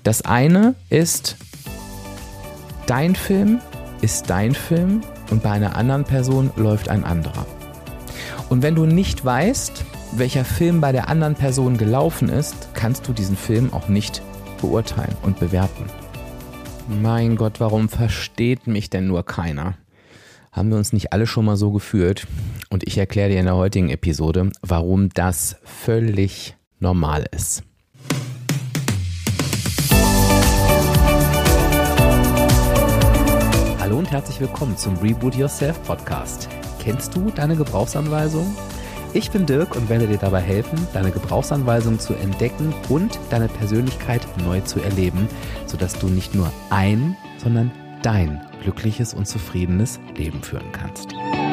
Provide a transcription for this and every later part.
Das eine ist, dein Film ist dein Film und bei einer anderen Person läuft ein anderer. Und wenn du nicht weißt, welcher Film bei der anderen Person gelaufen ist, kannst du diesen Film auch nicht beurteilen und bewerten. Mein Gott, warum versteht mich denn nur keiner? Haben wir uns nicht alle schon mal so gefühlt? Und ich erkläre dir in der heutigen Episode, warum das völlig normal ist. Hallo und herzlich willkommen zum Reboot Yourself Podcast. Kennst du deine Gebrauchsanweisung? Ich bin Dirk und werde dir dabei helfen, deine Gebrauchsanweisung zu entdecken und deine Persönlichkeit neu zu erleben, sodass du nicht nur ein, sondern dein glückliches und zufriedenes Leben führen kannst.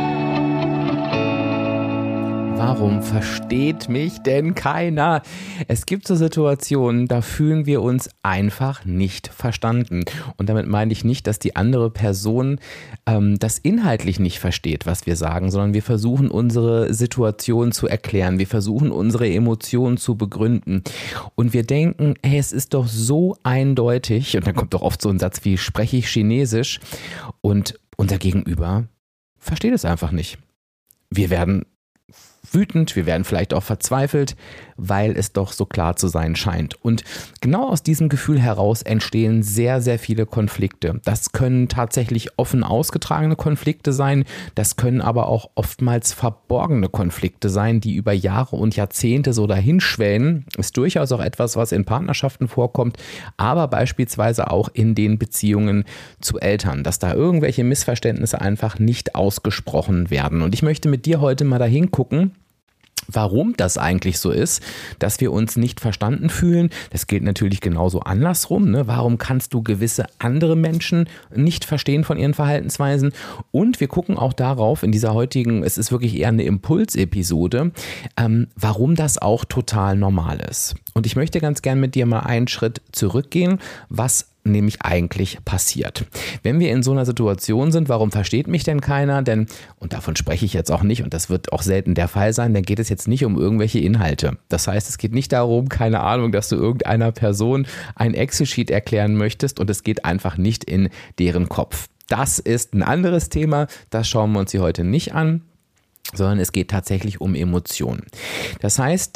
Warum versteht mich denn keiner? Es gibt so Situationen, da fühlen wir uns einfach nicht verstanden. Und damit meine ich nicht, dass die andere Person das inhaltlich nicht versteht, was wir sagen, sondern wir versuchen, unsere Situation zu erklären. Wir versuchen, unsere Emotionen zu begründen. Und wir denken, hey, es ist doch so eindeutig. Und dann kommt doch oft so ein Satz wie, spreche ich Chinesisch? Und unser Gegenüber versteht es einfach nicht. Wir werden wütend, wir werden vielleicht auch verzweifelt, weil es doch so klar zu sein scheint. Und genau aus diesem Gefühl heraus entstehen sehr, sehr viele Konflikte. Das können tatsächlich offen ausgetragene Konflikte sein, das können aber auch oftmals verborgene Konflikte sein, die über Jahre und Jahrzehnte so dahinschwellen. Ist durchaus auch etwas, was in Partnerschaften vorkommt, aber beispielsweise auch in den Beziehungen zu Eltern, dass da irgendwelche Missverständnisse einfach nicht ausgesprochen werden. Und ich möchte mit dir heute mal dahin gucken, warum das eigentlich so ist, dass wir uns nicht verstanden fühlen. Das gilt natürlich genauso andersrum. Ne? Warum kannst du gewisse andere Menschen nicht verstehen von ihren Verhaltensweisen? Und wir gucken auch darauf in dieser heutigen, es ist wirklich eher eine Impulsepisode, warum das auch total normal ist. Und ich möchte ganz gern mit dir mal einen Schritt zurückgehen, was nämlich eigentlich passiert. Wenn wir in so einer Situation sind, warum versteht mich denn keiner? Denn, und davon spreche ich jetzt auch nicht, und das wird auch selten der Fall sein, dann geht es jetzt nicht um irgendwelche Inhalte. Das heißt, es geht nicht darum, keine Ahnung, dass du irgendeiner Person ein Excel-Sheet erklären möchtest und es geht einfach nicht in deren Kopf. Das ist ein anderes Thema, das schauen wir uns hier heute nicht an, sondern es geht tatsächlich um Emotionen. Das heißt,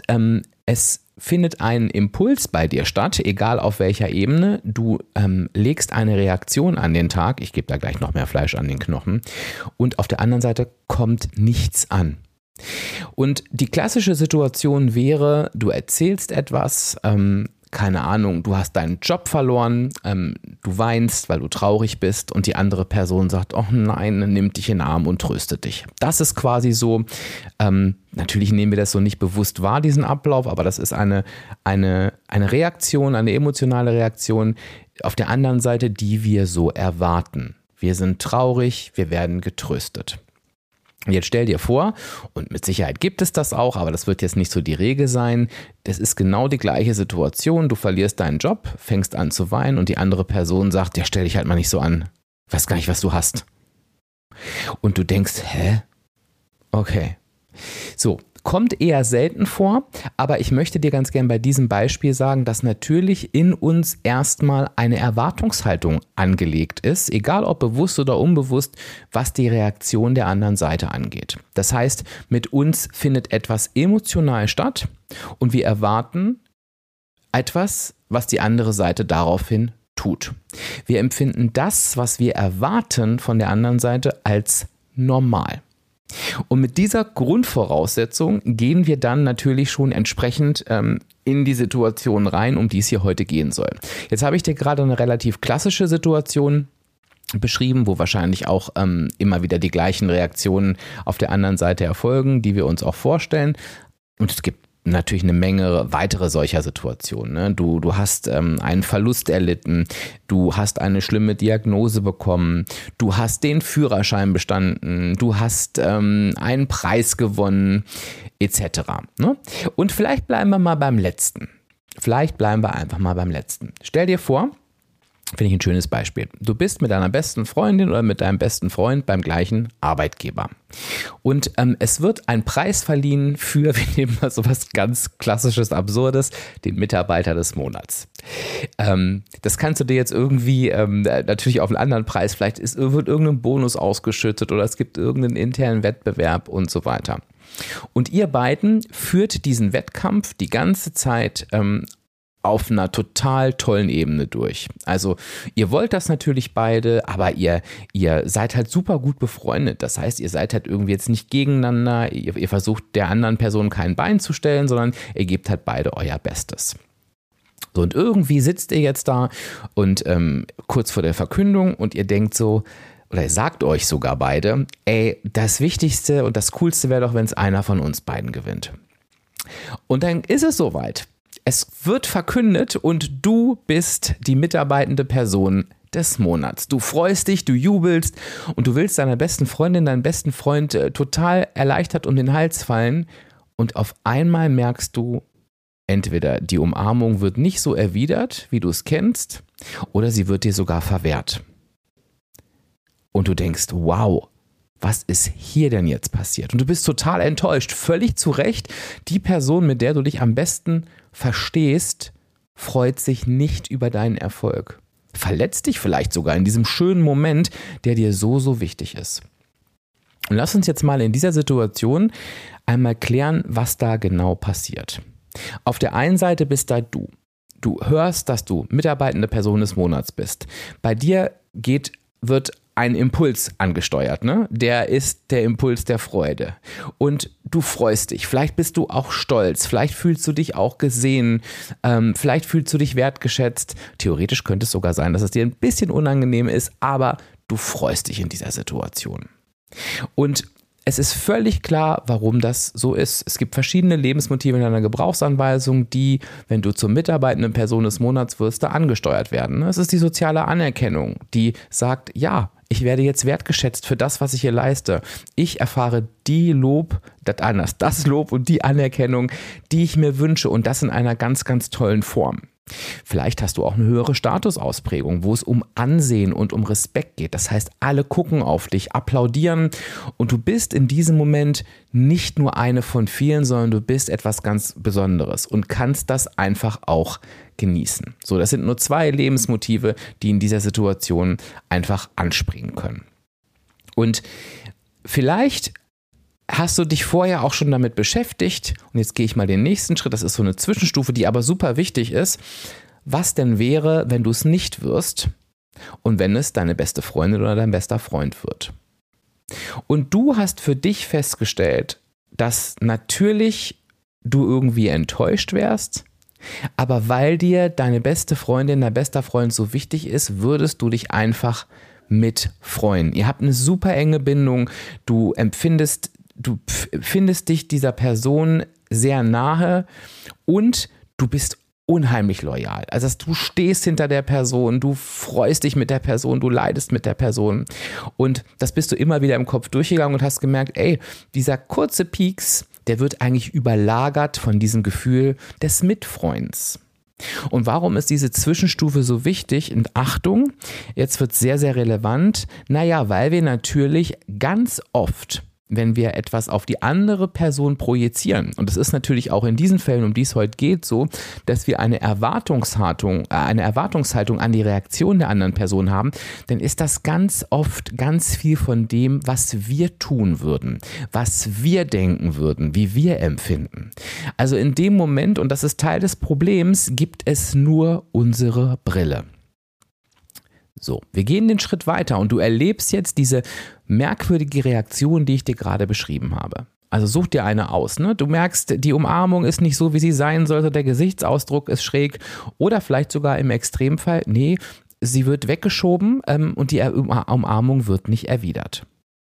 es findet ein Impuls bei dir statt, egal auf welcher Ebene. Du legst eine Reaktion an den Tag, ich gebe da gleich noch mehr Fleisch an den Knochen, und auf der anderen Seite kommt nichts an. Und die klassische Situation wäre, du erzählst etwas, keine Ahnung, du hast deinen Job verloren, du weinst, weil du traurig bist und die andere Person sagt, oh nein, nimmt dich in den Arm und tröstet dich. Das ist quasi so, natürlich nehmen wir das so nicht bewusst wahr, diesen Ablauf, aber das ist eine Reaktion, eine emotionale Reaktion auf der anderen Seite, die wir so erwarten. Wir sind traurig, wir werden getröstet. Jetzt stell dir vor, und mit Sicherheit gibt es das auch, aber das wird jetzt nicht so die Regel sein, das ist genau die gleiche Situation, du verlierst deinen Job, fängst an zu weinen und die andere Person sagt, ja, stell dich halt mal nicht so an, weiß gar nicht, was du hast. Und du denkst, hä? Okay. So, kommt eher selten vor, aber ich möchte dir ganz gern bei diesem Beispiel sagen, dass natürlich in uns erstmal eine Erwartungshaltung angelegt ist, egal ob bewusst oder unbewusst, was die Reaktion der anderen Seite angeht. Das heißt, mit uns findet etwas emotional statt und wir erwarten etwas, was die andere Seite daraufhin tut. Wir empfinden das, was wir erwarten von der anderen Seite, als normal. Und mit dieser Grundvoraussetzung gehen wir dann natürlich schon entsprechend in die Situation rein, um die es hier heute gehen soll. Jetzt habe ich dir gerade eine relativ klassische Situation beschrieben, wo wahrscheinlich auch immer wieder die gleichen Reaktionen auf der anderen Seite erfolgen, die wir uns auch vorstellen. Und es gibt natürlich eine Menge weitere solcher Situationen. Ne? Du hast einen Verlust erlitten, du hast eine schlimme Diagnose bekommen, du hast den Führerschein bestanden, du hast einen Preis gewonnen, etc. Ne? Und vielleicht bleiben wir mal beim Letzten. Stell dir vor, Finde ich ein schönes Beispiel. Du bist mit deiner besten Freundin oder mit deinem besten Freund beim gleichen Arbeitgeber. Und es wird ein Preis verliehen für, wir nehmen mal sowas ganz Klassisches, Absurdes, den Mitarbeiter des Monats. Das kannst du dir jetzt irgendwie natürlich auf einen anderen Preis, vielleicht wird irgendein Bonus ausgeschüttet oder es gibt irgendeinen internen Wettbewerb und so weiter. Und ihr beiden führt diesen Wettkampf die ganze Zeit auf einer total tollen Ebene durch. Also ihr wollt das natürlich beide, aber ihr seid halt super gut befreundet. Das heißt, ihr seid halt irgendwie jetzt nicht gegeneinander, ihr versucht der anderen Person kein Bein zu stellen, sondern ihr gebt halt beide euer Bestes. So, und irgendwie sitzt ihr jetzt da und kurz vor der Verkündung und ihr denkt so, oder ihr sagt euch sogar beide, ey, das Wichtigste und das Coolste wäre doch, wenn es einer von uns beiden gewinnt. Und dann ist es soweit. Es wird verkündet und du bist die mitarbeitende Person des Monats. Du freust dich, du jubelst und du willst deiner besten Freundin, deinem besten Freund total erleichtert um den Hals fallen und auf einmal merkst du, entweder die Umarmung wird nicht so erwidert, wie du es kennst, oder sie wird dir sogar verwehrt. Und du denkst, wow, was ist hier denn jetzt passiert? Und du bist total enttäuscht, völlig zu Recht. Die Person, mit der du dich am besten verstehst, freut sich nicht über deinen Erfolg. Verletzt dich vielleicht sogar in diesem schönen Moment, der dir so, so wichtig ist. Und lass uns jetzt mal in dieser Situation einmal klären, was da genau passiert. Auf der einen Seite bist da du. Du hörst, dass du mitarbeitende Person des Monats bist. Bei dir wird ein Impuls angesteuert, ne? Der ist der Impuls der Freude. Und du freust dich. Vielleicht bist du auch stolz. Vielleicht fühlst du dich auch gesehen. Vielleicht fühlst du dich wertgeschätzt. Theoretisch könnte es sogar sein, dass es dir ein bisschen unangenehm ist, aber du freust dich in dieser Situation. Und es ist völlig klar, warum das so ist. Es gibt verschiedene Lebensmotive in einer Gebrauchsanweisung, die, wenn du zur mitarbeitenden Person des Monats wirst, da angesteuert werden. Es ist die soziale Anerkennung, die sagt, ja, ich werde jetzt wertgeschätzt für das, was ich hier leiste. Ich erfahre das Lob und die Anerkennung, die ich mir wünsche und das in einer ganz, ganz tollen Form. Vielleicht hast du auch eine höhere Statusausprägung, wo es um Ansehen und um Respekt geht. Das heißt, alle gucken auf dich, applaudieren und du bist in diesem Moment nicht nur eine von vielen, sondern du bist etwas ganz Besonderes und kannst das einfach auch genießen. So, das sind nur 2 Lebensmotive, die in dieser Situation einfach anspringen können. Und vielleicht hast du dich vorher auch schon damit beschäftigt, und jetzt gehe ich mal den nächsten Schritt, das ist so eine Zwischenstufe, die aber super wichtig ist, was denn wäre, wenn du es nicht wirst und wenn es deine beste Freundin oder dein bester Freund wird. Und du hast für dich festgestellt, dass natürlich du irgendwie enttäuscht wärst, aber weil dir deine beste Freundin, dein bester Freund so wichtig ist, würdest du dich einfach mit freuen. Ihr habt eine super enge Bindung, du findest dich dieser Person sehr nahe und du bist unheimlich loyal. Also du stehst hinter der Person, du freust dich mit der Person, du leidest mit der Person und das bist du immer wieder im Kopf durchgegangen und hast gemerkt, ey, dieser kurze Pieks, der wird eigentlich überlagert von diesem Gefühl des Mitfreunds. Und warum ist diese Zwischenstufe so wichtig? Und Achtung, jetzt wird es sehr, sehr relevant. Naja, weil wir natürlich ganz oft, wenn wir etwas auf die andere Person projizieren, und es ist natürlich auch in diesen Fällen, um die es heute geht, so, dass wir eine Erwartungshaltung an die Reaktion der anderen Person haben, dann ist das ganz oft ganz viel von dem, was wir tun würden, was wir denken würden, wie wir empfinden. Also in dem Moment, und das ist Teil des Problems, gibt es nur unsere Brille. So, wir gehen den Schritt weiter und du erlebst jetzt diese merkwürdige Reaktion, die ich dir gerade beschrieben habe. Also such dir eine aus, ne? Du merkst, die Umarmung ist nicht so, wie sie sein sollte, der Gesichtsausdruck ist schräg oder vielleicht sogar im Extremfall, nee, sie wird weggeschoben und die Umarmung wird nicht erwidert.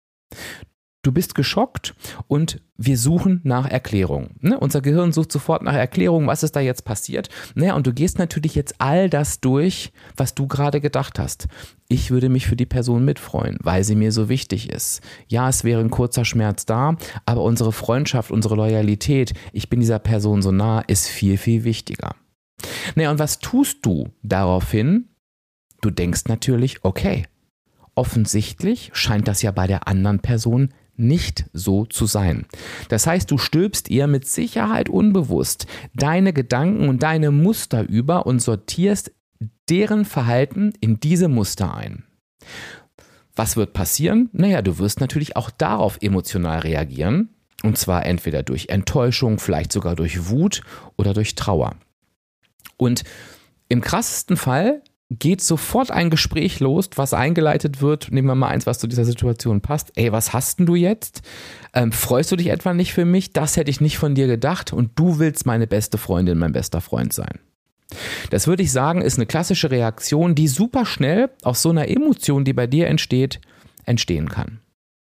Du bist geschockt und wir suchen nach Erklärung. Ne? Unser Gehirn sucht sofort nach Erklärung, was ist da jetzt passiert. Naja, und du gehst natürlich jetzt all das durch, was du gerade gedacht hast. Ich würde mich für die Person mitfreuen, weil sie mir so wichtig ist. Ja, es wäre ein kurzer Schmerz da, aber unsere Freundschaft, unsere Loyalität, ich bin dieser Person so nah, ist viel, viel wichtiger. Naja, und was tust du daraufhin? Du denkst natürlich, okay, offensichtlich scheint das ja bei der anderen Person nicht so zu sein. Das heißt, du stülpst ihr mit Sicherheit unbewusst deine Gedanken und deine Muster über und sortierst deren Verhalten in diese Muster ein. Was wird passieren? Naja, du wirst natürlich auch darauf emotional reagieren. Und zwar entweder durch Enttäuschung, vielleicht sogar durch Wut oder durch Trauer. Und im krassesten Fall geht sofort ein Gespräch los, was eingeleitet wird. Nehmen wir mal eins, was zu dieser Situation passt. Ey, was hast denn du jetzt? Freust du dich etwa nicht für mich? Das hätte ich nicht von dir gedacht und du willst meine beste Freundin, mein bester Freund sein. Das würde ich sagen, ist eine klassische Reaktion, die super schnell aus so einer Emotion, die bei dir entsteht, entstehen kann.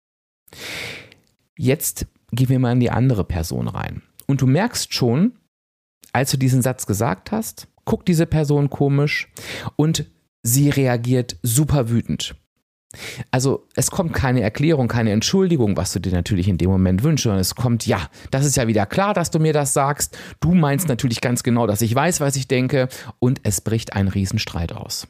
Jetzt gehen wir mal in die andere Person rein. Und du merkst schon, als du diesen Satz gesagt hast, guckt diese Person komisch und sie reagiert super wütend. Also es kommt keine Erklärung, keine Entschuldigung, was du dir natürlich in dem Moment wünschst, sondern es kommt, ja, das ist ja wieder klar, dass du mir das sagst. Du meinst natürlich ganz genau, dass ich weiß, was ich denke und es bricht ein Riesenstreit aus.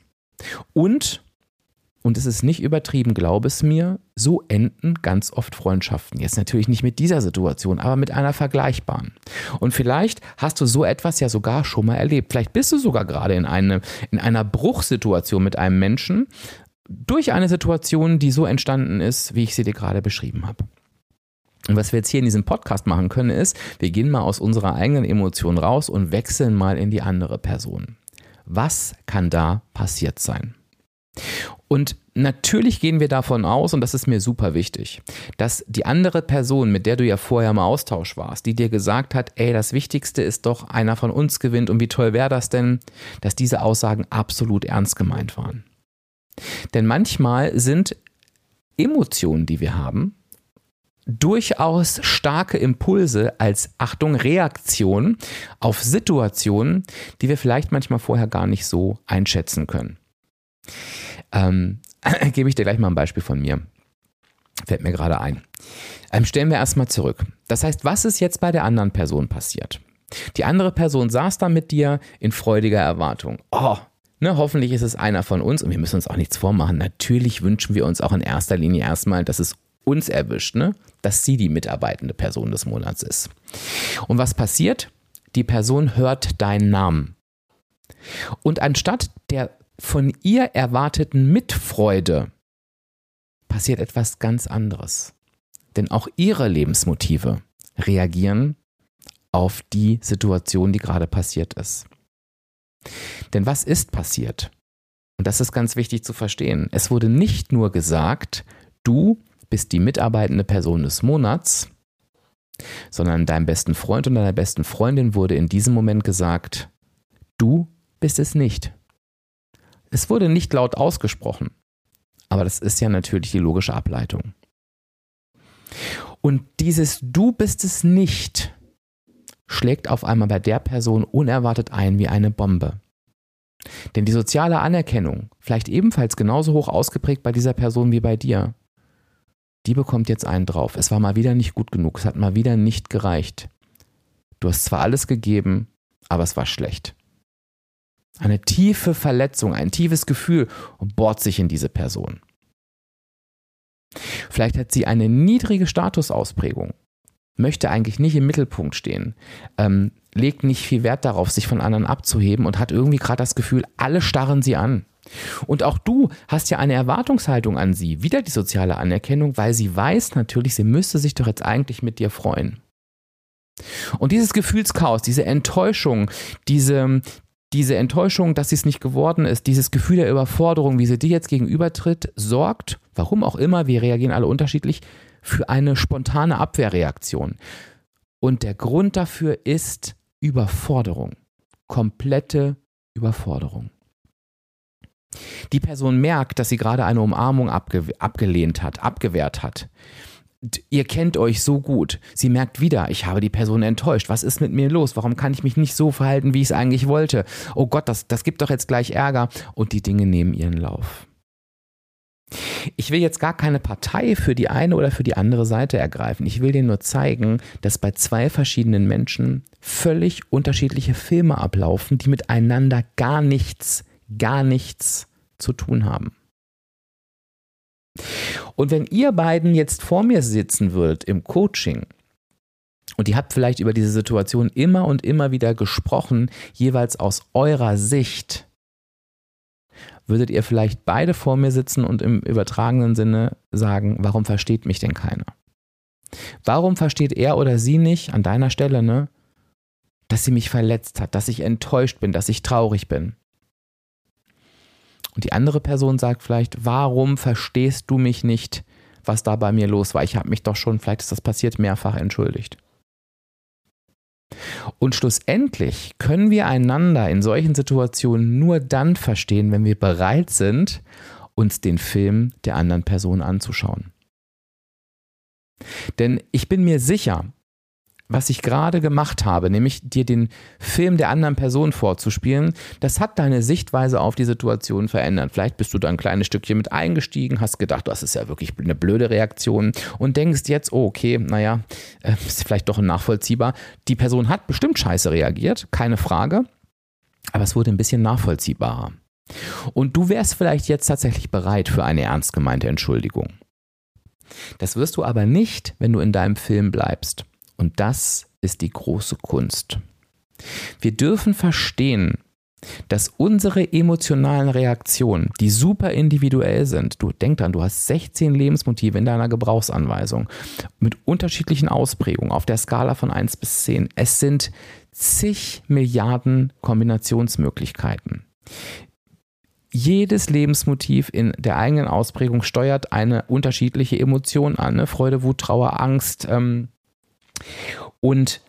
Und es ist nicht übertrieben, glaub es mir, so enden ganz oft Freundschaften. Jetzt natürlich nicht mit dieser Situation, aber mit einer vergleichbaren. Und vielleicht hast du so etwas ja sogar schon mal erlebt. Vielleicht bist du sogar gerade in einer Bruchsituation mit einem Menschen durch eine Situation, die so entstanden ist, wie ich sie dir gerade beschrieben habe. Und was wir jetzt hier in diesem Podcast machen können, ist, wir gehen mal aus unserer eigenen Emotion raus und wechseln mal in die andere Person. Was kann da passiert sein? Und natürlich gehen wir davon aus, und das ist mir super wichtig, dass die andere Person, mit der du ja vorher im Austausch warst, die dir gesagt hat, ey, das Wichtigste ist doch, einer von uns gewinnt und wie toll wäre das denn, dass diese Aussagen absolut ernst gemeint waren. Denn manchmal sind Emotionen, die wir haben, durchaus starke Impulse als, Achtung, Reaktion auf Situationen, die wir vielleicht manchmal vorher gar nicht so einschätzen können. Gebe ich dir gleich mal ein Beispiel von mir. Fällt mir gerade ein. Stellen wir erstmal zurück. Das heißt, was ist jetzt bei der anderen Person passiert? Die andere Person saß da mit dir in freudiger Erwartung. Hoffentlich ist es einer von uns und wir müssen uns auch nichts vormachen. Natürlich wünschen wir uns auch in erster Linie erstmal, dass es uns erwischt, dass sie die mitarbeitende Person des Monats ist. Und was passiert? Die Person hört deinen Namen. Und anstatt der von ihr erwarteten Mitfreude passiert etwas ganz anderes. Denn auch ihre Lebensmotive reagieren auf die Situation, die gerade passiert ist. Denn was ist passiert? Und das ist ganz wichtig zu verstehen. Es wurde nicht nur gesagt, du bist die mitarbeitende Person des Monats, sondern deinem besten Freund und deiner besten Freundin wurde in diesem Moment gesagt, du bist es nicht. Es wurde nicht laut ausgesprochen, aber das ist ja natürlich die logische Ableitung. Und dieses Du bist es nicht schlägt auf einmal bei der Person unerwartet ein wie eine Bombe. Denn die soziale Anerkennung, vielleicht ebenfalls genauso hoch ausgeprägt bei dieser Person wie bei dir, die bekommt jetzt einen drauf. Es war mal wieder nicht gut genug, es hat mal wieder nicht gereicht. Du hast zwar alles gegeben, aber es war schlecht. Eine tiefe Verletzung, ein tiefes Gefühl bohrt sich in diese Person. Vielleicht hat sie eine niedrige Statusausprägung, möchte eigentlich nicht im Mittelpunkt stehen, legt nicht viel Wert darauf, sich von anderen abzuheben und hat irgendwie gerade das Gefühl, alle starren sie an. Und auch du hast ja eine Erwartungshaltung an sie, wieder die soziale Anerkennung, weil sie weiß natürlich, sie müsste sich doch jetzt eigentlich mit dir freuen. Und dieses Gefühlschaos, diese Enttäuschung, diese Enttäuschung, dass sie es nicht geworden ist, dieses Gefühl der Überforderung, wie sie dir jetzt gegenübertritt, sorgt, warum auch immer, wir reagieren alle unterschiedlich, für eine spontane Abwehrreaktion. Und der Grund dafür ist Überforderung, komplette Überforderung. Die Person merkt, dass sie gerade eine Umarmung abgelehnt hat, abgewehrt hat. Ihr kennt euch so gut. Sie merkt wieder, ich habe die Person enttäuscht. Was ist mit mir los? Warum kann ich mich nicht so verhalten, wie ich es eigentlich wollte? Oh Gott, das gibt doch jetzt gleich Ärger. Und die Dinge nehmen ihren Lauf. Ich will jetzt gar keine Partei für die eine oder für die andere Seite ergreifen. Ich will dir nur zeigen, dass bei zwei verschiedenen Menschen völlig unterschiedliche Filme ablaufen, die miteinander gar nichts zu tun haben. Und wenn ihr beiden jetzt vor mir sitzen würdet im Coaching und ihr habt vielleicht über diese Situation immer und immer wieder gesprochen, jeweils aus eurer Sicht, würdet ihr vielleicht beide vor mir sitzen und im übertragenen Sinne sagen, warum versteht mich denn keiner? Warum versteht er oder sie nicht an deiner Stelle, ne, dass sie mich verletzt hat, dass ich enttäuscht bin, dass ich traurig bin? Und die andere Person sagt vielleicht, warum verstehst du mich nicht, was da bei mir los war? Ich habe mich doch schon, vielleicht ist das passiert, mehrfach entschuldigt. Und schlussendlich können wir einander in solchen Situationen nur dann verstehen, wenn wir bereit sind, uns den Film der anderen Person anzuschauen. Denn ich bin mir sicher, was ich gerade gemacht habe, nämlich dir den Film der anderen Person vorzuspielen, das hat deine Sichtweise auf die Situation verändert. Vielleicht bist du da ein kleines Stückchen mit eingestiegen, hast gedacht, das ist ja wirklich eine blöde Reaktion und denkst jetzt, oh okay, naja, ist vielleicht doch nachvollziehbar. Die Person hat bestimmt scheiße reagiert, keine Frage, aber es wurde ein bisschen nachvollziehbarer. Und du wärst vielleicht jetzt tatsächlich bereit für eine ernst gemeinte Entschuldigung. Das wirst du aber nicht, wenn du in deinem Film bleibst. Und das ist die große Kunst. Wir dürfen verstehen, dass unsere emotionalen Reaktionen, die super individuell sind, du denk dran, du hast 16 Lebensmotive in deiner Gebrauchsanweisung mit unterschiedlichen Ausprägungen auf der Skala von 1 bis 10. Es sind zig Milliarden Kombinationsmöglichkeiten. Jedes Lebensmotiv in der eigenen Ausprägung steuert eine unterschiedliche Emotion an, ne? Freude, Wut, Trauer, Angst. Und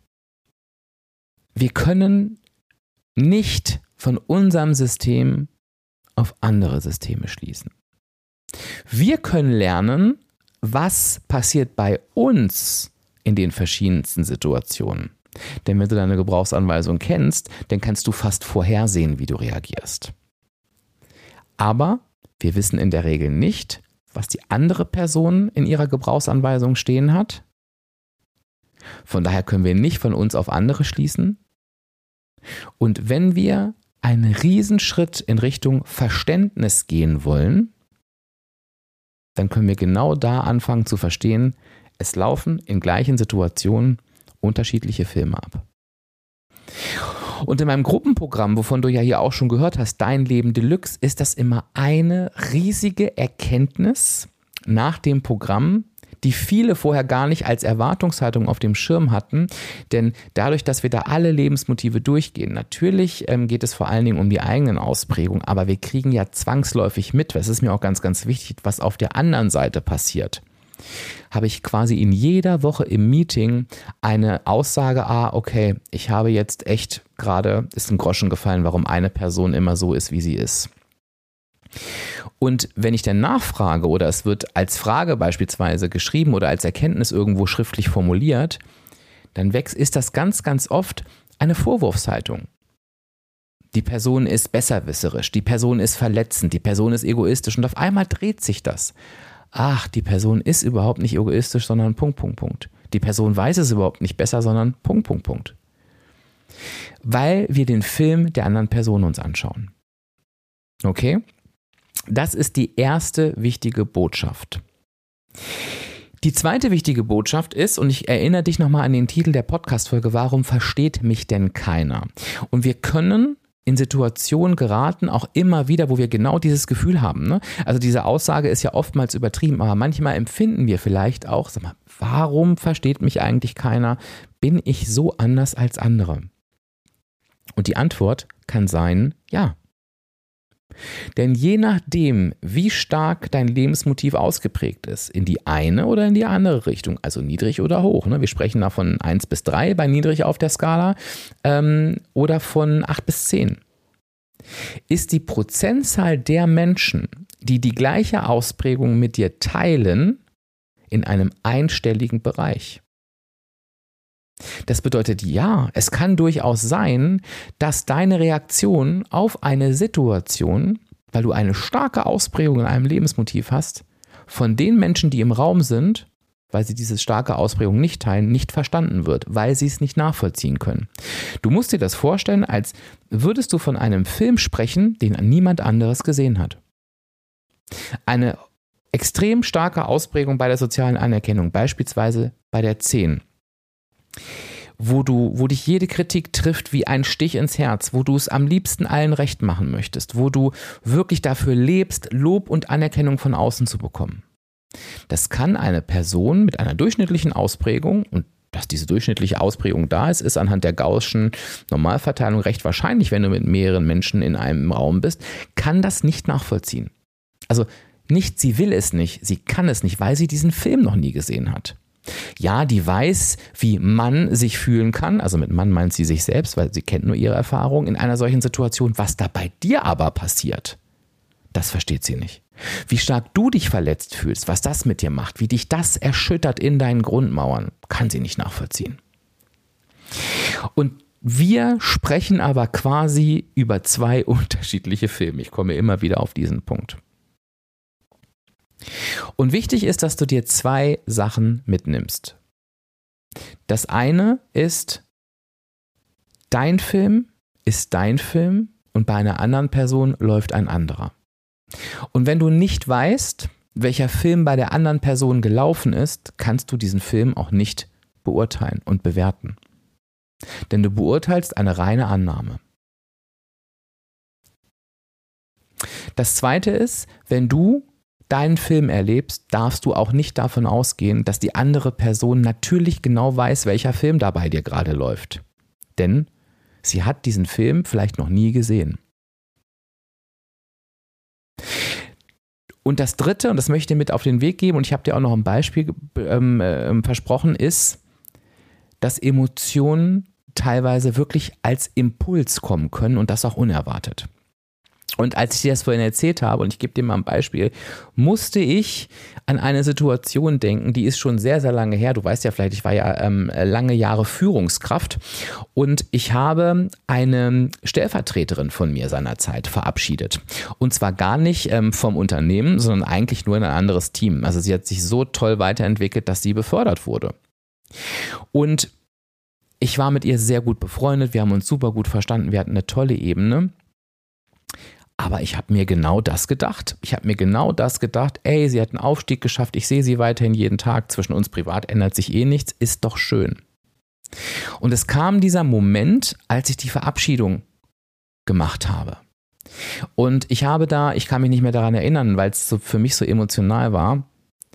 wir können nicht von unserem System auf andere Systeme schließen. Wir können lernen, was passiert bei uns in den verschiedensten Situationen. Denn wenn du deine Gebrauchsanweisung kennst, dann kannst du fast vorhersehen, wie du reagierst. Aber wir wissen in der Regel nicht, was die andere Person in ihrer Gebrauchsanweisung stehen hat. Von daher können wir nicht von uns auf andere schließen. Und wenn wir einen Riesenschritt in Richtung Verständnis gehen wollen, dann können wir genau da anfangen zu verstehen, es laufen in gleichen Situationen unterschiedliche Filme ab. Und in meinem Gruppenprogramm, wovon du ja hier auch schon gehört hast, Dein Leben Deluxe, ist das immer eine riesige Erkenntnis nach dem Programm, die viele vorher gar nicht als Erwartungshaltung auf dem Schirm hatten. Denn dadurch, dass wir da alle Lebensmotive durchgehen, natürlich geht es vor allen Dingen um die eigenen Ausprägungen, aber wir kriegen ja zwangsläufig mit, das ist mir auch ganz, ganz wichtig, was auf der anderen Seite passiert. Habe ich quasi in jeder Woche im Meeting eine Aussage, okay, ich habe jetzt echt gerade, ist ein Groschen gefallen, warum eine Person immer so ist, wie sie ist. Und wenn ich dann nachfrage oder es wird als Frage beispielsweise geschrieben oder als Erkenntnis irgendwo schriftlich formuliert, dann ist das ganz, ganz oft eine Vorwurfshaltung. Die Person ist besserwisserisch, die Person ist verletzend, die Person ist egoistisch und auf einmal dreht sich das. Ach, die Person ist überhaupt nicht egoistisch, sondern ... Die Person weiß es überhaupt nicht besser, sondern ... Weil wir den Film der anderen Person uns anschauen. Okay? Das ist die erste wichtige Botschaft. Die zweite wichtige Botschaft ist, und ich erinnere dich nochmal an den Titel der Podcast-Folge, warum versteht mich denn keiner? Und wir können in Situationen geraten, auch immer wieder, wo wir genau dieses Gefühl haben. Ne? Also diese Aussage ist ja oftmals übertrieben, aber manchmal empfinden wir vielleicht auch, sag mal, warum versteht mich eigentlich keiner? Bin ich so anders als andere? Und die Antwort kann sein, ja. Denn je nachdem, wie stark dein Lebensmotiv ausgeprägt ist, in die eine oder in die andere Richtung, also niedrig oder hoch, ne? Wir sprechen da von 1 bis 3 bei niedrig auf der Skala oder von 8 bis 10, ist die Prozentzahl der Menschen, die die gleiche Ausprägung mit dir teilen, in einem einstelligen Bereich. Das bedeutet, ja, es kann durchaus sein, dass deine Reaktion auf eine Situation, weil du eine starke Ausprägung in einem Lebensmotiv hast, von den Menschen, die im Raum sind, weil sie diese starke Ausprägung nicht teilen, nicht verstanden wird, weil sie es nicht nachvollziehen können. Du musst dir das vorstellen, als würdest du von einem Film sprechen, den niemand anderes gesehen hat. Eine extrem starke Ausprägung bei der sozialen Anerkennung, beispielsweise bei der 10, wo dich jede Kritik trifft wie ein Stich ins Herz, wo du es am liebsten allen recht machen möchtest, wo du wirklich dafür lebst, Lob und Anerkennung von außen zu bekommen. Das kann eine Person mit einer durchschnittlichen Ausprägung, und dass diese durchschnittliche Ausprägung da ist, ist anhand der Gaußschen Normalverteilung recht wahrscheinlich, wenn du mit mehreren Menschen in einem Raum bist, kann das nicht nachvollziehen. Also nicht, sie will es nicht, sie kann es nicht, weil sie diesen Film noch nie gesehen hat. Ja, die weiß, wie Mann sich fühlen kann, also mit Mann meint sie sich selbst, weil sie kennt nur ihre Erfahrung in einer solchen Situation. Was da bei dir aber passiert, das versteht sie nicht. Wie stark du dich verletzt fühlst, was das mit dir macht, wie dich das erschüttert in deinen Grundmauern, kann sie nicht nachvollziehen. Und wir sprechen aber quasi über zwei unterschiedliche Filme. Ich komme immer wieder auf diesen Punkt. Und wichtig ist, dass du dir zwei Sachen mitnimmst. Das eine ist, dein Film ist dein Film und bei einer anderen Person läuft ein anderer. Und wenn du nicht weißt, welcher Film bei der anderen Person gelaufen ist, kannst du diesen Film auch nicht beurteilen und bewerten. Denn du beurteilst eine reine Annahme. Das zweite ist, wenn du deinen Film erlebst, darfst du auch nicht davon ausgehen, dass die andere Person natürlich genau weiß, welcher Film da bei dir gerade läuft. Denn sie hat diesen Film vielleicht noch nie gesehen. Und das dritte, und das möchte ich dir mit auf den Weg geben, und ich habe dir auch noch ein Beispiel versprochen, ist, dass Emotionen teilweise wirklich als Impuls kommen können und das auch unerwartet. Und als ich dir das vorhin erzählt habe, und ich gebe dir mal ein Beispiel, musste ich an eine Situation denken, die ist schon sehr, sehr lange her. Du weißt ja vielleicht, ich war ja lange Jahre Führungskraft und ich habe eine Stellvertreterin von mir seinerzeit verabschiedet. Und zwar gar nicht vom Unternehmen, sondern eigentlich nur in ein anderes Team. Also sie hat sich so toll weiterentwickelt, dass sie befördert wurde. Und ich war mit ihr sehr gut befreundet, wir haben uns super gut verstanden, wir hatten eine tolle Ebene. Aber ich habe mir genau das gedacht. Ey, sie hat einen Aufstieg geschafft, ich sehe sie weiterhin jeden Tag, zwischen uns privat ändert sich eh nichts, ist doch schön. Und es kam dieser Moment, als ich die Verabschiedung gemacht habe. Und ich kann mich nicht mehr daran erinnern, weil es so für mich so emotional war,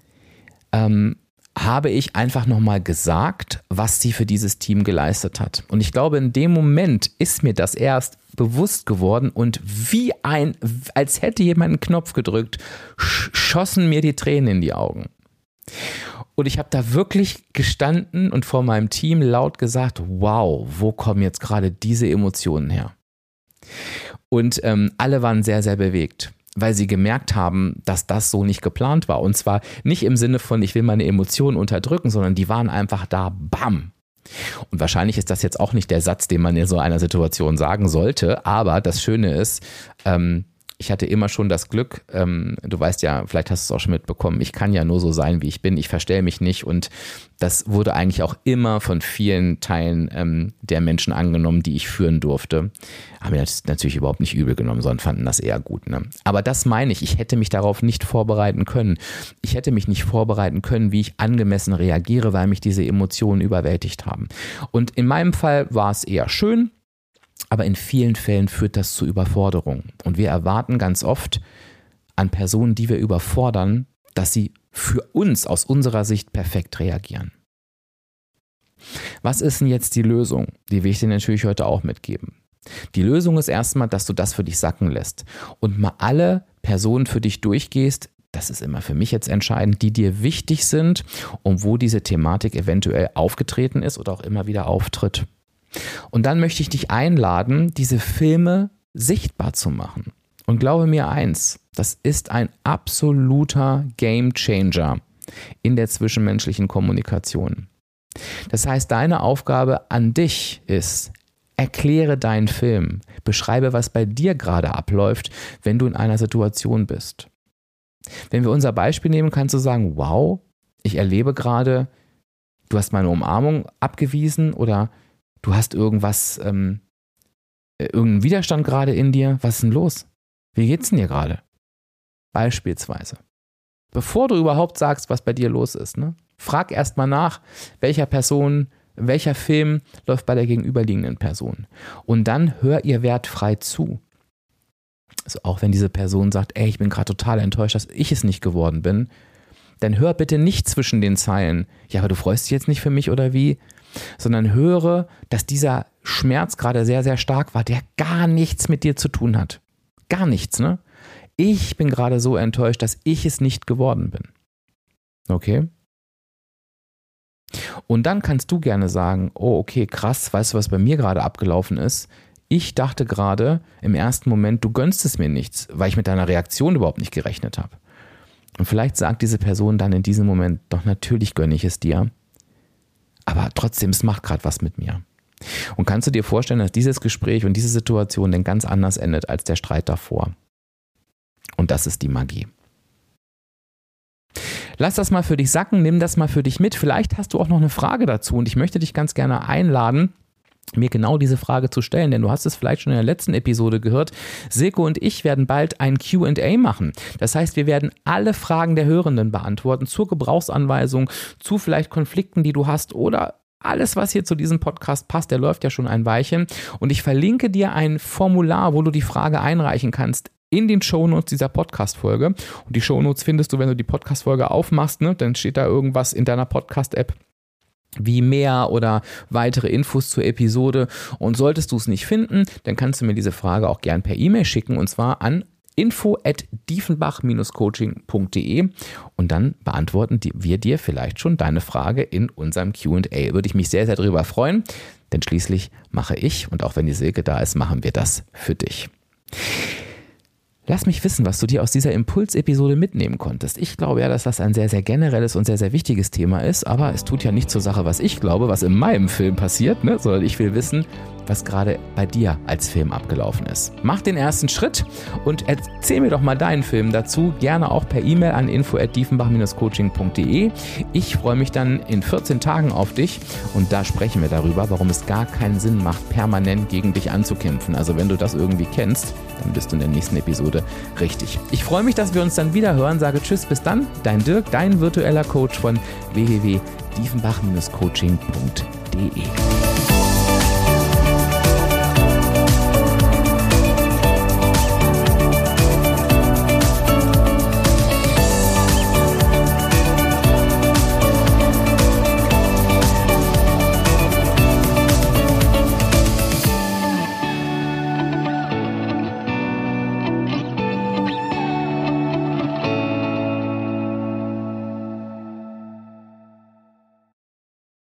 habe ich einfach nochmal gesagt, was sie für dieses Team geleistet hat. Und ich glaube, in dem Moment ist mir das erst bewusst geworden und als hätte jemand einen Knopf gedrückt, schossen mir die Tränen in die Augen. Und ich habe da wirklich gestanden und vor meinem Team laut gesagt, wow, wo kommen jetzt gerade diese Emotionen her? Und alle waren sehr, sehr bewegt, weil sie gemerkt haben, dass das so nicht geplant war. Und zwar nicht im Sinne von, ich will meine Emotionen unterdrücken, sondern die waren einfach da, bam. Und wahrscheinlich ist das jetzt auch nicht der Satz, den man in so einer Situation sagen sollte, aber das Schöne ist, ich hatte immer schon das Glück, du weißt ja, vielleicht hast du es auch schon mitbekommen, ich kann ja nur so sein, wie ich bin, ich verstelle mich nicht und das wurde eigentlich auch immer von vielen Teilen der Menschen angenommen, die ich führen durfte. Haben mir das natürlich überhaupt nicht übel genommen, sondern fanden das eher gut. Ne? Aber das meine ich hätte mich darauf nicht vorbereiten können. Ich hätte mich nicht vorbereiten können, wie ich angemessen reagiere, weil mich diese Emotionen überwältigt haben. Und in meinem Fall war es eher schön, aber in vielen Fällen führt das zu Überforderung. Und wir erwarten ganz oft an Personen, die wir überfordern, dass sie für uns aus unserer Sicht perfekt reagieren. Was ist denn jetzt die Lösung? Die will ich dir natürlich heute auch mitgeben. Die Lösung ist erstmal, dass du das für dich sacken lässt und mal alle Personen für dich durchgehst, das ist immer für mich jetzt entscheidend, die dir wichtig sind und wo diese Thematik eventuell aufgetreten ist oder auch immer wieder auftritt. Und dann möchte ich dich einladen, diese Filme sichtbar zu machen. Und glaube mir eins, das ist ein absoluter Gamechanger in der zwischenmenschlichen Kommunikation. Das heißt, deine Aufgabe an dich ist, erkläre deinen Film, beschreibe, was bei dir gerade abläuft, wenn du in einer Situation bist. Wenn wir unser Beispiel nehmen, kannst du sagen, wow, ich erlebe gerade, du hast meine Umarmung abgewiesen oder du hast irgendeinen Widerstand gerade in dir. Was ist denn los? Wie geht's denn dir gerade? Beispielsweise. Bevor du überhaupt sagst, was bei dir los ist, ne? Frag erstmal nach, welcher Film läuft bei der gegenüberliegenden Person. Und dann hör ihr wertfrei zu. Also auch wenn diese Person sagt, ey, ich bin gerade total enttäuscht, dass ich es nicht geworden bin, dann hör bitte nicht zwischen den Zeilen, ja, aber du freust dich jetzt nicht für mich oder wie, sondern höre, dass dieser Schmerz gerade sehr, sehr stark war, der gar nichts mit dir zu tun hat. Gar nichts, ne? Ich bin gerade so enttäuscht, dass ich es nicht geworden bin. Okay? Und dann kannst du gerne sagen, oh, okay, krass, weißt du, was bei mir gerade abgelaufen ist? Ich dachte gerade im ersten Moment, du gönnst es mir nichts, weil ich mit deiner Reaktion überhaupt nicht gerechnet habe. Und vielleicht sagt diese Person dann in diesem Moment, doch natürlich gönne ich es dir, aber trotzdem, es macht gerade was mit mir. Und kannst du dir vorstellen, dass dieses Gespräch und diese Situation dann ganz anders endet als der Streit davor? Und das ist die Magie. Lass das mal für dich sacken, nimm das mal für dich mit. Vielleicht hast du auch noch eine Frage dazu und ich möchte dich ganz gerne einladen, mir genau diese Frage zu stellen, denn du hast es vielleicht schon in der letzten Episode gehört. Silke und ich werden bald ein Q&A machen. Das heißt, wir werden alle Fragen der Hörenden beantworten zur Gebrauchsanweisung, zu vielleicht Konflikten, die du hast oder alles, was hier zu diesem Podcast passt, der läuft ja schon ein Weilchen. Und ich verlinke dir ein Formular, wo du die Frage einreichen kannst, in den Shownotes dieser Podcast-Folge. Und die Shownotes findest du, wenn du die Podcast-Folge aufmachst, ne? Dann steht da irgendwas in deiner Podcast-App wie mehr oder weitere Infos zur Episode. Und solltest du es nicht finden, dann kannst du mir diese Frage auch gern per E-Mail schicken und zwar an info@diefenbach-coaching.de und dann beantworten wir dir vielleicht schon deine Frage in unserem Q&A. Würde ich mich sehr, sehr darüber freuen, denn schließlich mache ich und auch wenn die Silke da ist, machen wir das für dich. Lass mich wissen, was du dir aus dieser Impulsepisode mitnehmen konntest. Ich glaube ja, dass das ein sehr, sehr generelles und sehr, sehr wichtiges Thema ist, aber es tut ja nicht zur Sache, was ich glaube, was in meinem Film passiert, ne? Sondern ich will wissen, was gerade bei dir als Film abgelaufen ist. Mach den ersten Schritt und erzähl mir doch mal deinen Film dazu, gerne auch per E-Mail an info@diefenbach-coaching.de. Ich freue mich dann in 14 Tagen auf dich und da sprechen wir darüber, warum es gar keinen Sinn macht, permanent gegen dich anzukämpfen. Also wenn du das irgendwie kennst, dann bist du in der nächsten Episode richtig. Ich freue mich, dass wir uns dann wieder hören. Sage tschüss, bis dann. Dein Dirk, dein virtueller Coach von www.diefenbach-coaching.de.